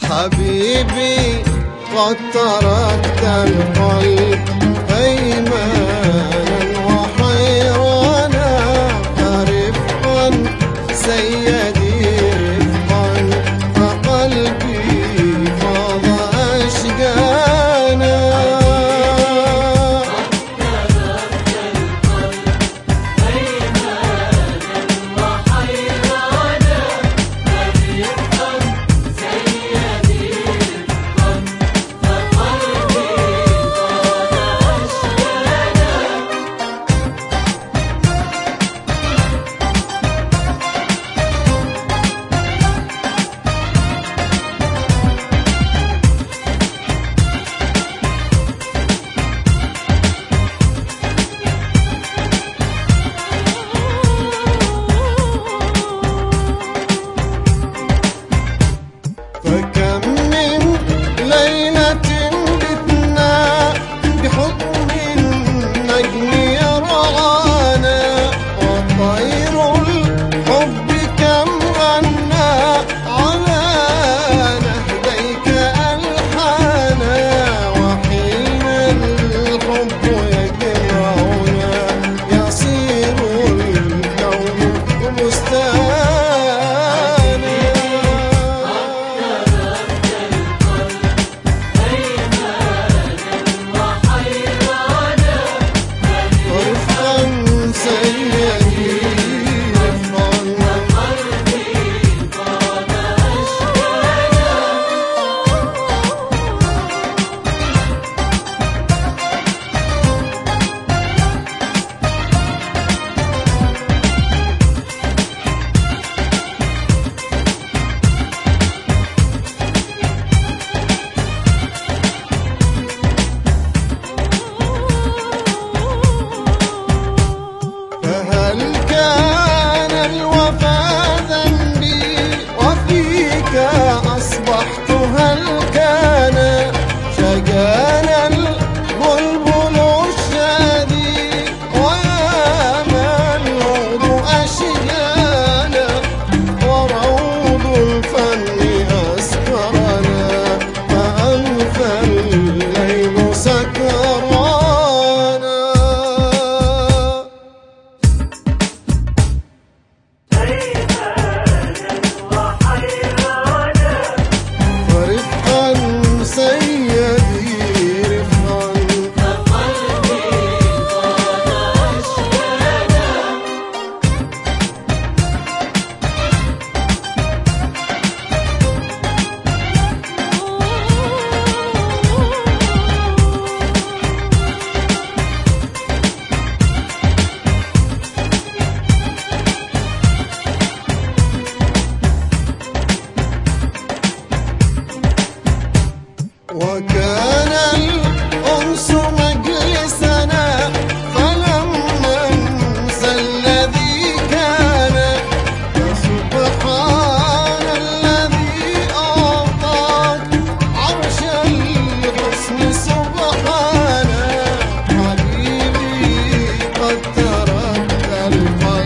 حبيبي قد تركت القلب هيمانا وحيرانا، فرفقا سيدي رفقا، فقلبي فاض أشجانا. فكم من ليلة بتنا بحضن النجم يرعانا، وطير الحب كم غنى على نهديك ألحانا، وحين الحب يجمعنا يصير الكون بستانا. أصبحت هل كان شجانا البلبل الشادي، ويا من العود أشجانا، وروض الفن أسكرنا، فأنثى الليل سكرانا. وكان الأنس مجلسنا، فلما انسى الذي كان، فسبحان الذي أعطاك عرش الحسن سبحانه. حبيبي قد تركت القلب